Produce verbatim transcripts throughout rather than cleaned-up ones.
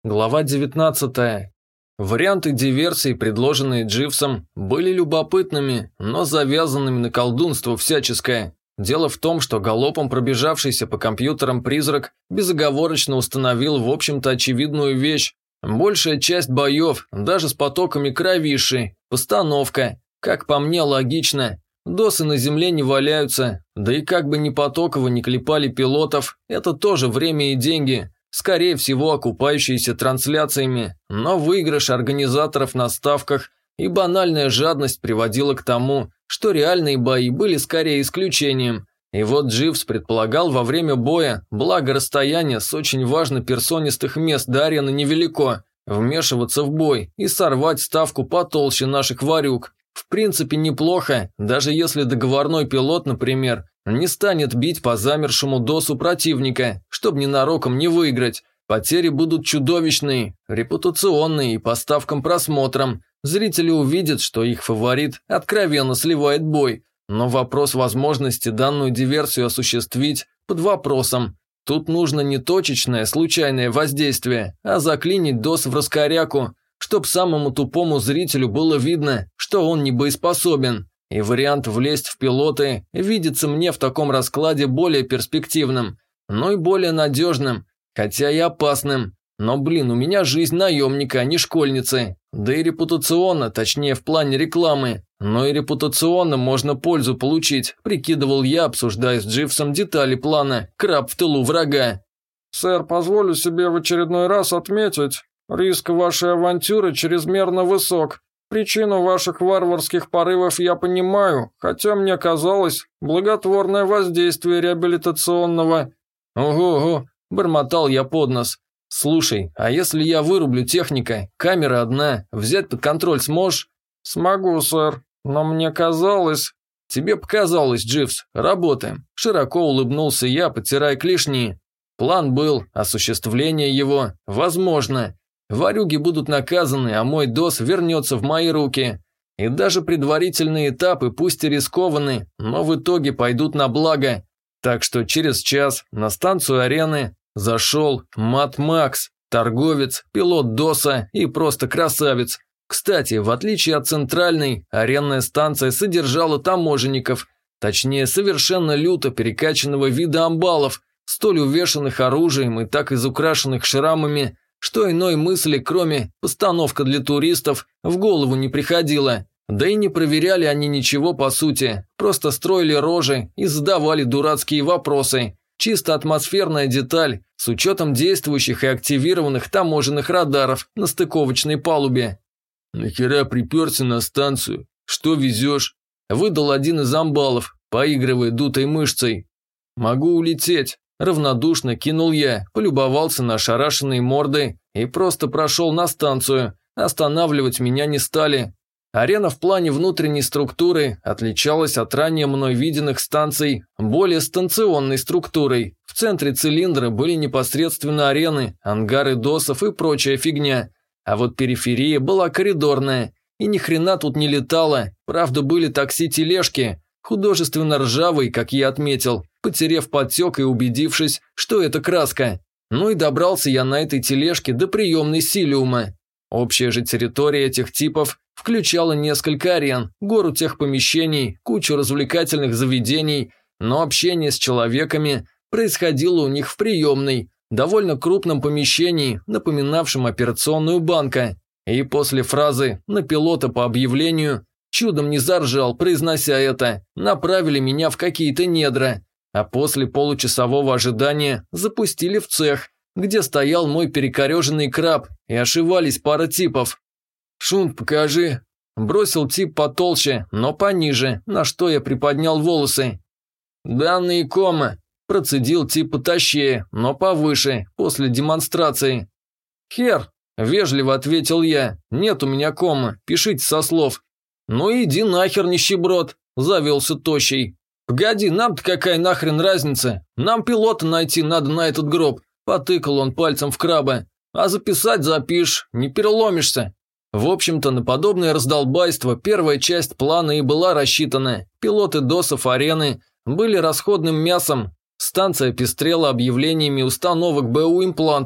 Глава девятнадцатая. Варианты диверсий, предложенные Дживсом, были любопытными, но завязанными на колдунство всяческое. Дело в том, что галопом пробежавшийся по компьютерам призрак безоговорочно установил в общем-то очевидную вещь. Большая часть боев, даже с потоками кровищи, постановка. Как по мне, логично. Досы на земле не валяются, да и как бы ни Потокова не клепали пилотов, это тоже время и деньги. Скорее всего, окупающиеся трансляциями, но выигрыш организаторов на ставках и банальная жадность приводила к тому, что реальные бои были скорее исключением. И вот Дживс предполагал во время боя, благо расстояние с очень важно персонистых мест до арены невелико, вмешиваться в бой и сорвать ставку потолще наших варюг. В принципе, неплохо, даже если договорной пилот, например, не станет бить по замершему досу противника, чтобы ненароком не выиграть. Потери будут чудовищные, репутационные и по ставкам-просмотрам. Зрители увидят, что их фаворит откровенно сливает бой. Но вопрос возможности данную диверсию осуществить под вопросом. Тут нужно не точечное, случайное воздействие, а заклинить дос в раскоряку, чтоб самому тупому зрителю было видно, что он не боеспособен. И вариант влезть в пилоты видится мне в таком раскладе более перспективным, но и более надежным, хотя и опасным. Но, блин, у меня жизнь наемника, а не школьницы. Да и репутационно, точнее в плане рекламы. Но и репутационно можно пользу получить, прикидывал я, обсуждая с Дживсом детали плана «Краб в тылу врага». «Сэр, позволю себе в очередной раз отметить, риск вашей авантюры чрезмерно высок. Причину ваших варварских порывов я понимаю, хотя мне казалось, благотворное воздействие реабилитационного». «Ого-го», – бормотал я под нос. «Слушай, а если я вырублю техника, камера одна, взять под контроль сможешь?» «Смогу, сэр, но мне казалось...» «Тебе показалось, Дживс, работаем», – широко улыбнулся я, потирая клешни. План был, осуществление его возможно. Варюги будут наказаны, а мой дос вернется в мои руки. И даже предварительные этапы, пусть и рискованы, но в итоге пойдут на благо. Так что через час на станцию арены зашел Мат Макс, торговец, пилот доса и просто красавец. Кстати, в отличие от центральной, аренная станция содержала таможенников, точнее совершенно люто перекачанного вида амбалов, столь увешанных оружием и так изукрашенных шрамами, что иной мысли, кроме «постановка для туристов», в голову не приходило. Да и не проверяли они ничего по сути, просто строили рожи и задавали дурацкие вопросы. Чисто атмосферная деталь, с учетом действующих и активированных таможенных радаров на стыковочной палубе. «Нахера приперся на станцию? Что везешь?» – выдал один из амбалов, поигрывая дутой мышцей. «Могу улететь». Равнодушно кинул я, полюбовался на ошарашенные морды и просто прошел на станцию. Останавливать меня не стали. Арена в плане внутренней структуры отличалась от ранее мной виденных станций более станционной структурой. В центре цилиндра были непосредственно арены, ангары досов и прочая фигня. А вот периферия была коридорная. И ни хрена тут не летало, правда были такси-тележки, художественно ржавые, как я отметил, потерев подтек и убедившись, что это краска. Ну и добрался я на этой тележке до приемной Силиума. Общая же территория этих типов включала несколько арен, гору техпомещений, кучу развлекательных заведений, но общение с человеками происходило у них в приемной, довольно крупном помещении, напоминавшем операционную банка. И после фразы «на пилота по объявлению» чудом не заржал, произнося это, направили меня в какие-то недра. А после получасового ожидания запустили в цех, где стоял мой перекореженный краб, и ошивались пара типов. «Шунт, покажи», – бросил тип потолще, но пониже, на что я приподнял волосы. «Данные кома», – процедил тип потащее, но повыше, после демонстрации. «Хер», – вежливо ответил я, – «нет у меня кома, пишите со слов». «Ну иди нахер, нищеброд», – завелся тощий. «Погоди, нам-то какая нахрен разница? Нам пилота найти надо на этот гроб», – потыкал он пальцем в краба. «А записать запишешь, не переломишься». В общем-то, на подобное раздолбайство первая часть плана и была рассчитана. Пилоты досов арены были расходным мясом. Станция пестрела объявлениями установок БУ-имплантов,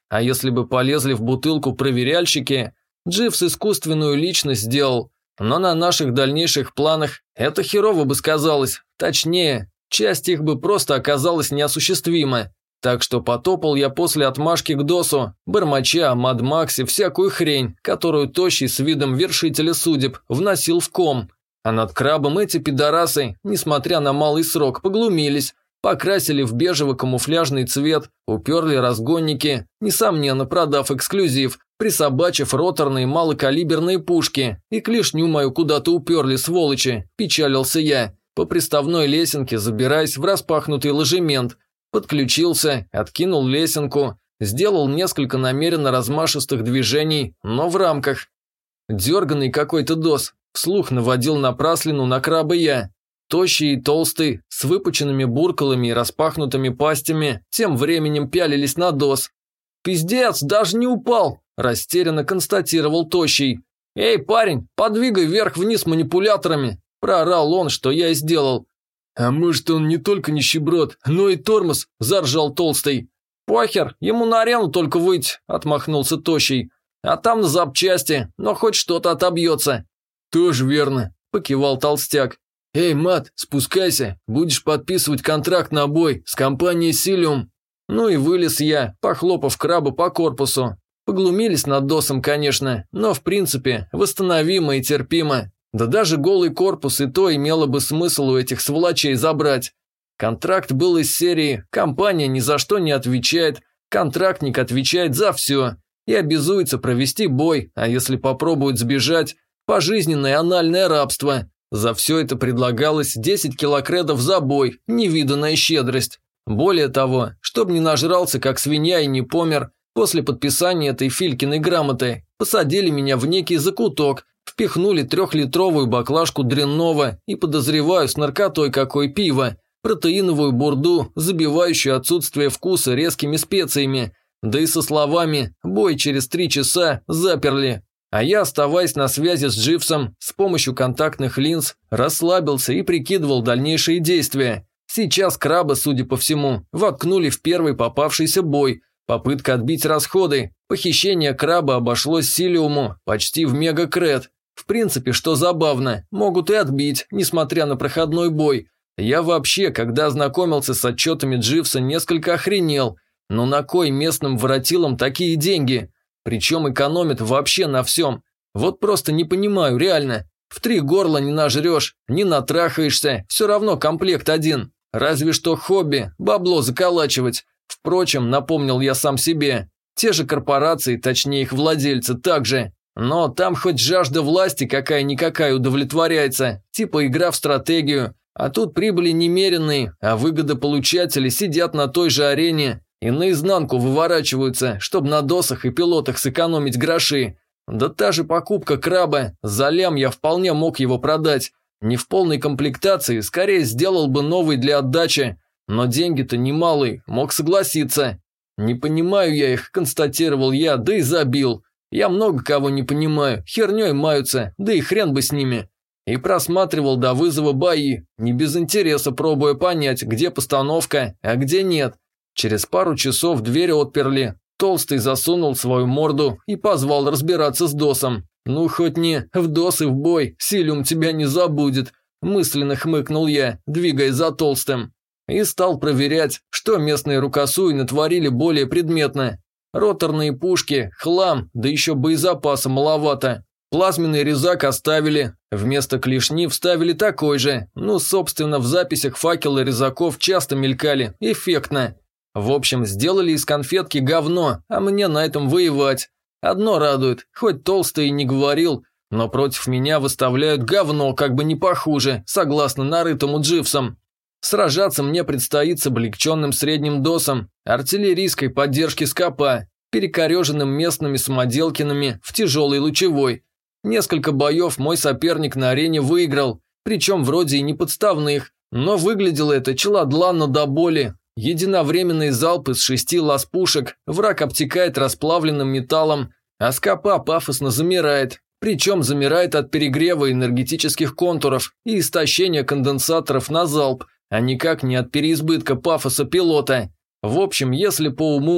А если бы полезли в бутылку проверяльщики, Дживс искусственную личность сделал. Но на наших дальнейших планах это херово бы сказалось. Точнее, часть их бы просто оказалась неосуществима. Так что потопал я после отмашки к Досу, бормоча о Мад Максе всякую хрень, которую Тощий с видом вершителя судеб вносил в ком. А над крабом эти пидорасы, несмотря на малый срок, поглумились, покрасили в бежево-камуфляжный цвет, уперли разгонники, несомненно продав эксклюзив, присобачив роторные малокалиберные пушки, и клешню мою куда-то уперли, сволочи, печалился я, по приставной лесенке забираясь в распахнутый ложемент. Подключился, откинул лесенку, сделал несколько намеренно размашистых движений, но в рамках. Дерганный какой-то Дос, вслух наводил напраслину на краба я. Тощий и толстый, с выпученными буркалами и распахнутыми пастями, тем временем пялились на Дос. «Пиздец, даже не упал!» – растерянно констатировал Тощий. «Эй, парень, подвигай вверх-вниз манипуляторами!» – проорал он, что я и сделал. «А может, он не только нищеброд, но и тормоз?» – заржал Толстый. «Похер, ему на арену только выйти», – отмахнулся Тощий. «А там на запчасти, но хоть что-то отобьется». «Тоже верно», – покивал Толстяк. «Эй, Мат, спускайся, будешь подписывать контракт на бой с компанией Силиум». Ну и вылез я, похлопав краба по корпусу. Поглумились над Досом, конечно, но в принципе восстановимо и терпимо. Да даже голый корпус и то имело бы смысл у этих сволочей забрать. Контракт был из серии «Компания ни за что не отвечает, контрактник отвечает за все» и обязуется провести бой, а если попробует сбежать, пожизненное анальное рабство. За все это предлагалось десять килокредов за бой, невиданная щедрость. Более того, чтоб не нажрался как свинья и не помер, после подписания этой Филькиной грамоты посадили меня в некий закуток, впихнули трехлитровую баклажку дрянного и, подозреваю, с наркотой какой пива, протеиновую бурду, забивающую отсутствие вкуса резкими специями, да и со словами «бой через три часа» заперли. А я, оставаясь на связи с Дживсом, с помощью контактных линз, расслабился и прикидывал дальнейшие действия. Сейчас краба, судя по всему, воткнули в первый попавшийся бой, попытка отбить расходы, похищение краба обошлось Силиуму почти в мегакред. В принципе, что забавно, могут и отбить, несмотря на проходной бой. Я вообще, когда ознакомился с отчетами Дживса, несколько охренел. Но на кой местным воротилам такие деньги? Причем экономят вообще на всем. Вот просто не понимаю, реально. В три горла не нажрешь, не натрахаешься, все равно комплект один. Разве что хобби, бабло заколачивать. Впрочем, напомнил я сам себе, те же корпорации, точнее их владельцы, также. Но там хоть жажда власти какая-никакая удовлетворяется, типа игра в стратегию. А тут прибыли немеренные, а выгодополучатели сидят на той же арене и наизнанку выворачиваются, чтобы на досах и пилотах сэкономить гроши. Да та же покупка краба, за лям я вполне мог его продать. Не в полной комплектации, скорее сделал бы новый для отдачи. Но деньги-то немалые, мог согласиться. Не понимаю я их, констатировал я, да и забил. Я много кого не понимаю, херней маются, да и хрен бы с ними. И просматривал до вызова бои, не без интереса пробуя понять, где постановка, а где нет. Через пару часов дверь отперли. Толстый засунул свою морду и позвал разбираться с Досом. «Ну, хоть не в Дос и в бой, Силиум тебя не забудет», мысленно хмыкнул я, двигаясь за Толстым. И стал проверять, что местные рукосуи натворили более предметно. Роторные пушки, хлам, да еще боезапаса маловато. Плазменный резак оставили, вместо клешни вставили такой же. Ну, собственно, в записях факелы резаков часто мелькали, эффектно. В общем, сделали из конфетки говно, а мне на этом воевать. Одно радует, хоть Толстый и не говорил, но против меня выставляют говно, как бы не похуже, согласно нарытому Дживсом. Сражаться мне предстоит с облегченным средним досом, артиллерийской поддержки скопа, перекореженным местными самоделкинами в тяжелой лучевой. Несколько боев мой соперник на арене выиграл, причем вроде и не подставных, но выглядело это челодланно до боли. Единовременный залп из шести лаз-пушек, враг обтекает расплавленным металлом, а скопа пафосно замирает, причем замирает от перегрева энергетических контуров и истощения конденсаторов на залп, а никак не от переизбытка пафоса пилота. В общем, если по уму,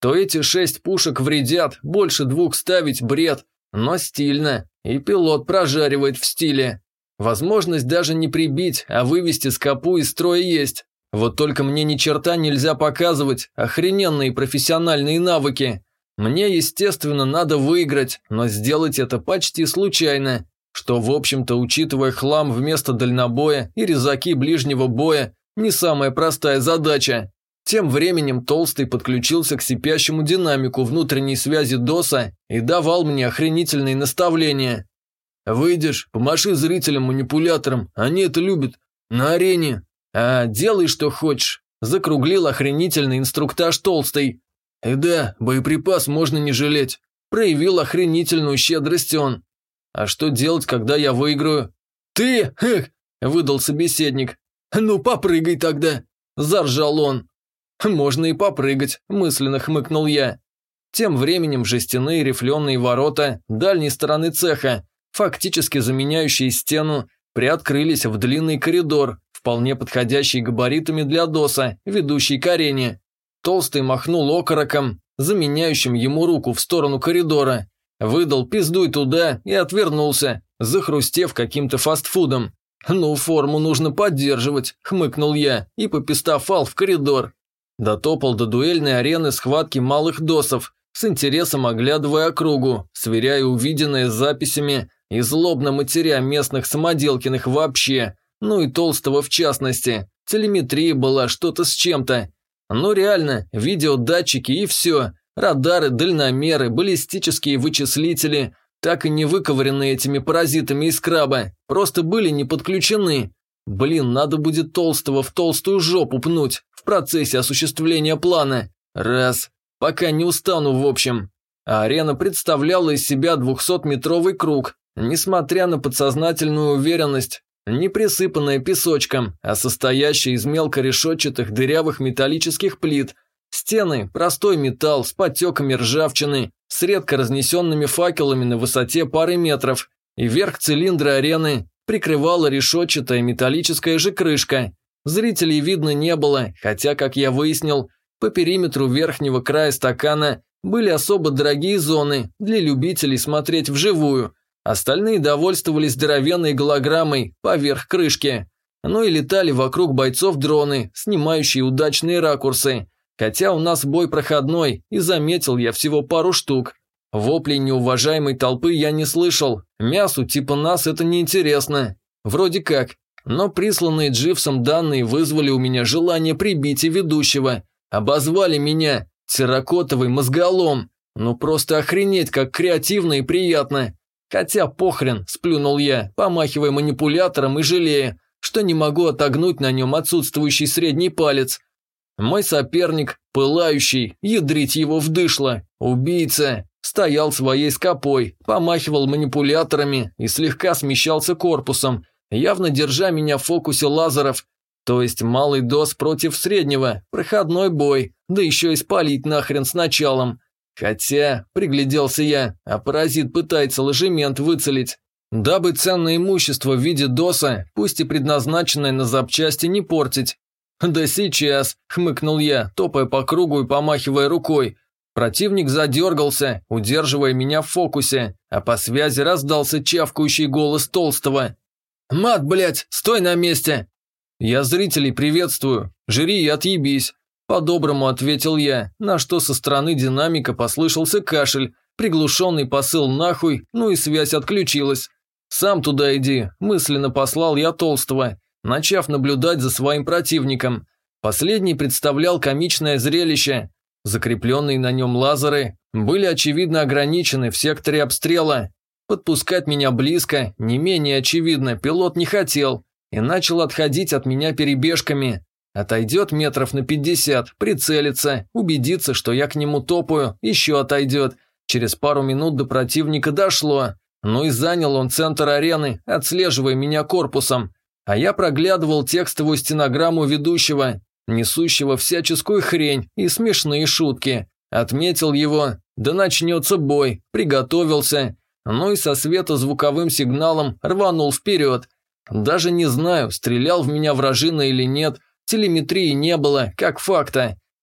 то эти шесть пушек вредят, больше двух ставить бред, но стильно, и пилот прожаривает в стиле. Возможность даже не прибить, а вывести скопу из строя есть. Вот только мне ни черта нельзя показывать, охрененные профессиональные навыки. Мне, естественно, надо выиграть, но сделать это почти случайно, что, в общем-то, учитывая хлам вместо дальнобоя и резаки ближнего боя, не самая простая задача. Тем временем Толстый подключился к сипящему динамику внутренней связи ДОСа и давал мне охренительные наставления. «Выйдешь, помаши зрителям-манипуляторам, они это любят. На арене. А делай, что хочешь», – закруглил охренительный инструктаж Толстый. «И да, боеприпас можно не жалеть», – проявил охренительную щедрость он. «А что делать, когда я выиграю?» «Ты, эх!» – выдал собеседник. «Ну, попрыгай тогда!» – заржал он. «Можно и попрыгать», – мысленно хмыкнул я. Тем временем жестяные рифленые ворота дальней стороны цеха, фактически заменяющие стену, приоткрылись в длинный коридор, вполне подходящий габаритами для ДОСа, ведущий к арене. Толстый махнул окороком, заменяющим ему руку в сторону коридора, выдал «пиздуй туда» и отвернулся, захрустев каким-то фастфудом. «Ну, форму нужно поддерживать», – хмыкнул я и попистовал в коридор. Дотопал до дуэльной арены схватки малых досов, с интересом оглядывая округу, сверяя увиденное с записями и злобно матеря местных самоделкиных вообще, ну и Толстого в частности. Телеметрия была что-то с чем-то. Ну реально, видеодатчики и все, радары, дальномеры, баллистические вычислители, так и не выковыренные этими паразитами из краба, просто были не подключены. Блин, надо будет Толстого в толстую жопу пнуть в процессе осуществления плана. Раз. Пока не устану в общем. А арена представляла из себя двухсотметровый круг, несмотря на подсознательную уверенность, не присыпанная песочком, а состоящая из мелкорешетчатых дырявых металлических плит. Стены – простой металл с подтеками ржавчины, с редко разнесенными факелами на высоте пары метров, и верх цилиндра арены прикрывала решетчатая металлическая же крышка. Зрителей видно не было, хотя, как я выяснил, по периметру верхнего края стакана были особо дорогие зоны для любителей смотреть вживую. Остальные довольствовались здоровенной голограммой поверх крышки. Ну и летали вокруг бойцов дроны, снимающие удачные ракурсы. Хотя у нас бой проходной, и заметил я всего пару штук. Воплей неуважаемой толпы я не слышал. Мясу типа нас это неинтересно. Вроде как. Но присланные Дживсом данные вызвали у меня желание прибить и ведущего. Обозвали меня терракотовый мозголом. Ну просто охренеть, как креативно и приятно. Хотя похрен, сплюнул я, помахивая манипулятором и жалея, что не могу отогнуть на нем отсутствующий средний палец. Мой соперник, пылающий, ядрить его вдышло, убийца, стоял своей скопой, помахивал манипуляторами и слегка смещался корпусом, явно держа меня в фокусе лазеров. То есть малый дос против среднего, проходной бой, да еще и спалить нахрен с началом. Хотя, пригляделся я, а паразит пытается ложемент выцелить. Дабы ценное имущество в виде доса, пусть и предназначенное на запчасти, не портить. «Да сейчас», – хмыкнул я, топая по кругу и помахивая рукой. Противник задергался, удерживая меня в фокусе, а по связи раздался чавкающий голос Толстого. «Мат, блядь, стой на месте!» «Я зрителей приветствую, жри и отъебись», – по-доброму ответил я, на что со стороны динамика послышался кашель, приглушенный посыл нахуй, ну и связь отключилась. «Сам туда иди», – мысленно послал я Толстого, начав наблюдать за своим противником. Последний представлял комичное зрелище. Закрепленные на нем лазеры были очевидно ограничены в секторе обстрела. Подпускать меня близко, не менее очевидно, пилот не хотел и начал отходить от меня перебежками. Отойдет метров на пятьдесят, прицелится, убедится, что я к нему топаю, еще отойдет. Через пару минут до противника дошло. Ну и занял он центр арены, отслеживая меня корпусом. А я проглядывал текстовую стенограмму ведущего, несущего всяческую хрень и смешные шутки. Отметил его, да начнется бой, приготовился. Ну и со светозвуковым сигналом рванул вперед. Даже не знаю, стрелял в меня вражина или нет, телеметрии не было, как факта.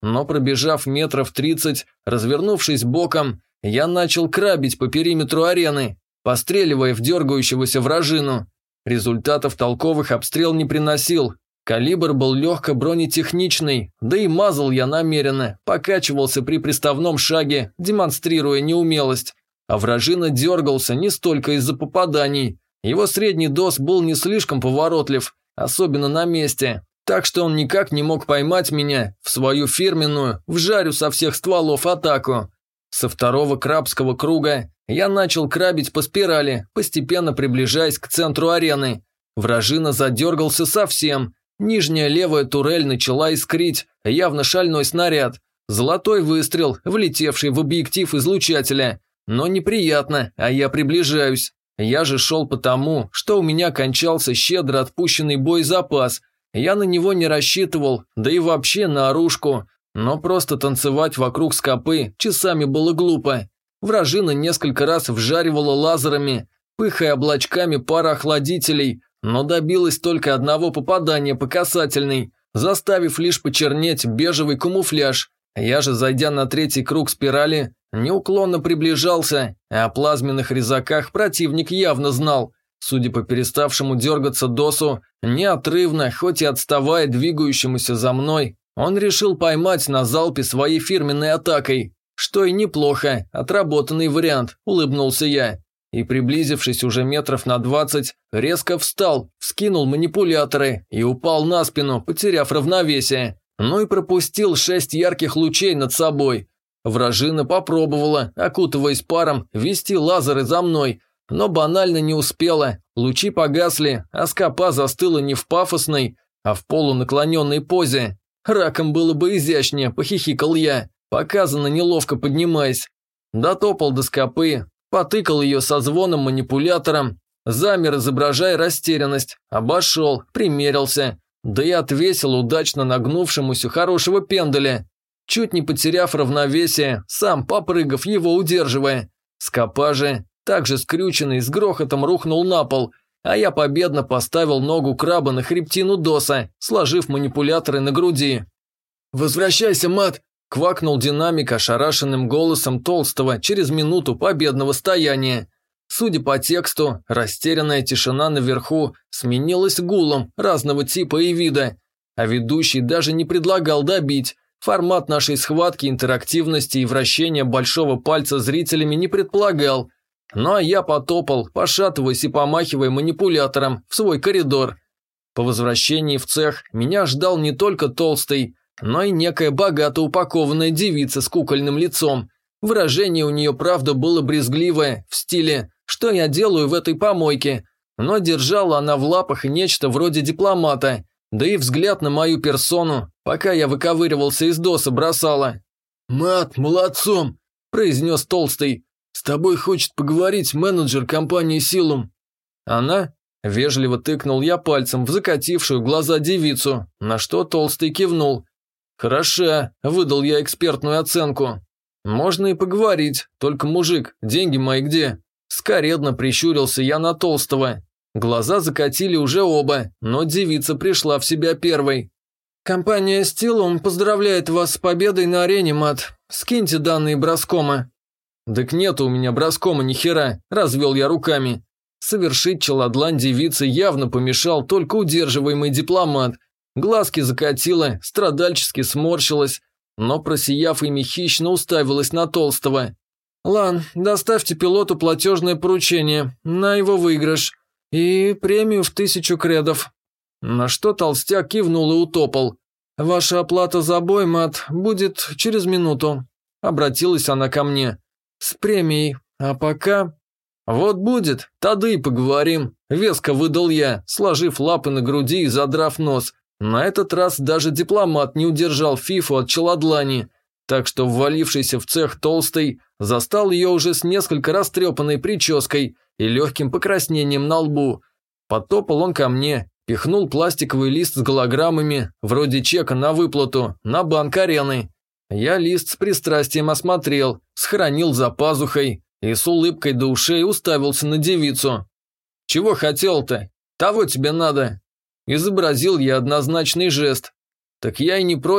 но пробежав метров тридцать, развернувшись боком, я начал крабить по периметру арены, постреливая в дергающегося вражину. Результатов толковых обстрел не приносил. Калибр был легко бронетехничный, да и мазал я намеренно, покачивался при приставном шаге, демонстрируя неумелость. А вражина дергался не столько из-за попаданий. Его средний дос был не слишком поворотлив, особенно на месте, так что он никак не мог поймать меня в свою фирменную, вжарю со всех стволов атаку. Со второго крабского круга я начал крабить по спирали, постепенно приближаясь к центру арены. Вражина задергался совсем. Нижняя левая турель начала искрить, явно шальной снаряд. Золотой выстрел, влетевший в объектив излучателя. Но неприятно, а я приближаюсь. Я же шел потому, что у меня кончался щедро отпущенный боезапас. Я на него не рассчитывал, да и вообще на оружку. Но просто танцевать вокруг скопы часами было глупо. Вражина несколько раз вжаривала лазерами, пыхая облачками пароохладителей, но добилась только одного попадания по касательной, заставив лишь почернеть бежевый камуфляж. Я же, зайдя на третий круг спирали, неуклонно приближался, а о плазменных резаках противник явно знал. Судя по переставшему дергаться досу, неотрывно, хоть и отставая двигающемуся за мной, он решил поймать на залпе своей фирменной атакой. Что и неплохо, отработанный вариант, улыбнулся я. И, приблизившись уже метров на двадцать, резко встал, вскинул манипуляторы и упал на спину, потеряв равновесие. Ну и пропустил шесть ярких лучей над собой. Вражина попробовала, окутываясь паром, вести лазеры за мной, но банально не успела. Лучи погасли, а скопа застыла не в пафосной, а в полунаклоненной позе. Раком было бы изящнее, похихикал я, показано неловко поднимаясь. Дотопал до скопы, потыкал ее со звоном манипулятором, замер, изображая растерянность, обошел, примерился, да и отвесил удачно нагнувшемуся хорошего пенделя. Чуть не потеряв равновесие, сам попрыгав его удерживая. Скопа же, также скрюченный, с грохотом рухнул на пол, а я победно поставил ногу краба на хребтину доса, сложив манипуляторы на груди. «Возвращайся, мат!» – квакнул динамик ошарашенным голосом Толстого через минуту победного стояния. Судя по тексту, растерянная тишина наверху сменилась гулом разного типа и вида, а ведущий даже не предлагал добить. Формат нашей схватки интерактивности и вращения большого пальца зрителями не предполагал. Ну а я потопал, пошатываясь и помахивая манипулятором, в свой коридор. По возвращении в цех меня ждал не только Толстый, но и некая богато упакованная девица с кукольным лицом. Выражение у нее, правда, было брезгливое, в стиле «что я делаю в этой помойке?», но держала она в лапах нечто вроде дипломата, да и взгляд на мою персону, пока я выковыривался из доса, бросала. «Мат, молодцом!» – произнес Толстый. «С тобой хочет поговорить менеджер компании «Силум». «Она?» – вежливо тыкнул я пальцем в закатившую глаза девицу, на что Толстый кивнул. «Хороша», – выдал я экспертную оценку. «Можно и поговорить, только, мужик, деньги мои где?» Скоредно прищурился я на Толстого. Глаза закатили уже оба, но девица пришла в себя первой. «Компания «Стилум» поздравляет вас с победой на арене, мат. Скиньте данные броскома». «Так нету у меня броскома ни хера», – развел я руками. Совершить челодлань девицы явно помешал только удерживаемый дипломат. Глазки закатила, страдальчески сморщилась, но, просияв ими, хищно уставилась на Толстого. «Лан, доставьте пилоту платежное поручение на его выигрыш и премию в тысячу кредов». На что толстяк кивнул и утопал. «Ваша оплата за бой, мат, будет через минуту», – обратилась она ко мне. «С премией, а пока...» «Вот будет, тогда и поговорим», – веско выдал я, сложив лапы на груди и задрав нос. На этот раз даже дипломат не удержал фифу от челодлани, так что ввалившийся в цех Толстый застал ее уже с несколько растрепанной прической и легким покраснением на лбу. Подтопал он ко мне, пихнул пластиковый лист с голограммами, вроде чека на выплату, на банк арены. Я лист с пристрастием осмотрел, схоронил за пазухой и с улыбкой до ушей уставился на девицу. «Чего хотел-то? Того тебе надо!» Изобразил я однозначный жест. «Так я и не против,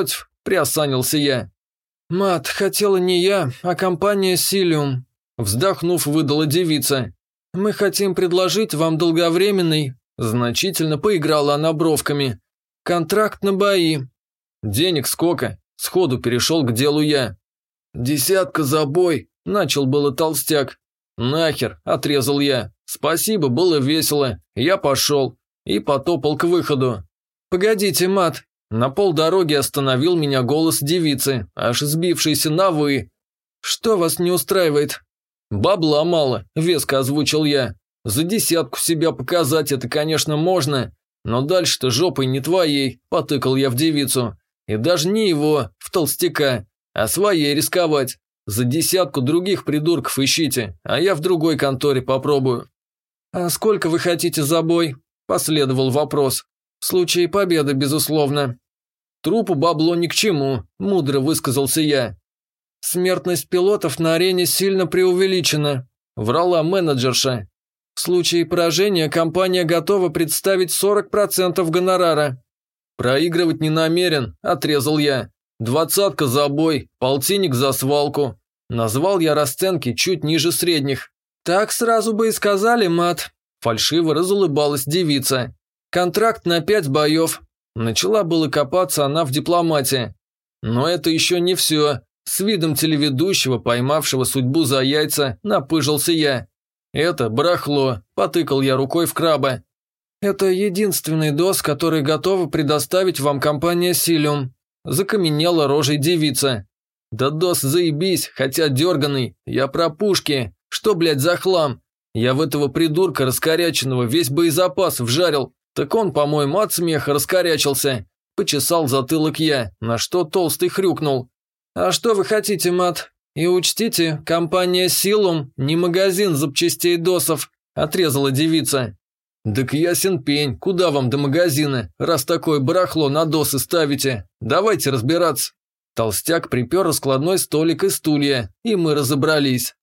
приосанился я. «Мат, хотела не я, а компания «Силиум», – вздохнув, выдала девица. «Мы хотим предложить вам долговременный», – значительно поиграла она бровками, – «контракт на бои». «Денег сколько?» – сходу перешел к делу я. «Десятка за бой», – начал было толстяк. «Нахер», – отрезал я. «Спасибо, было весело. Я пошел». И потопал к выходу. «Погодите, Мат». На полдороги остановил меня голос девицы, аж сбившийся на «вы». «Что вас не устраивает?» «Бабла мало», – веско озвучил я. «За десятку себя показать это, конечно, можно, но дальше-то жопой не твоей», – потыкал я в девицу. «И даже не его, в толстяка, а своей рисковать. За десятку других придурков ищите, а я в другой конторе попробую». «А сколько вы хотите за бой?» – последовал вопрос. «В случае победы, безусловно». «Трупу бабло ни к чему», – мудро высказался я. «Смертность пилотов на арене сильно преувеличена», – врала менеджерша. «В случае поражения компания готова представить сорок процентов гонорара». «Проигрывать не намерен», – отрезал я. «Двадцатка за бой, полтинник за свалку». Назвал я расценки чуть ниже средних. «Так сразу бы и сказали, Мат», – фальшиво разулыбалась девица. «Контракт на пять боев». Начала было копаться она в дипломатии. Но это еще не все. С видом телеведущего, поймавшего судьбу за яйца, напыжился я. «Это барахло», – потыкал я рукой в краба. «Это единственный доз, который готова предоставить вам компания «Силиум», – закаменела рожей девица. «Да доз заебись, хотя дерганый, я про пушки, что, блядь, за хлам? Я в этого придурка раскоряченного весь боезапас вжарил, так он, по-моему, от смеха раскорячился». Почесал затылок я, на что толстый хрюкнул. «А что вы хотите, Мат? И учтите, компания «Силум» не магазин запчастей досов», – отрезала девица. «Так ясен пень, куда вам до магазина, раз такое барахло на досы ставите? Давайте разбираться». Толстяк припер раскладной столик и стулья, и мы разобрались.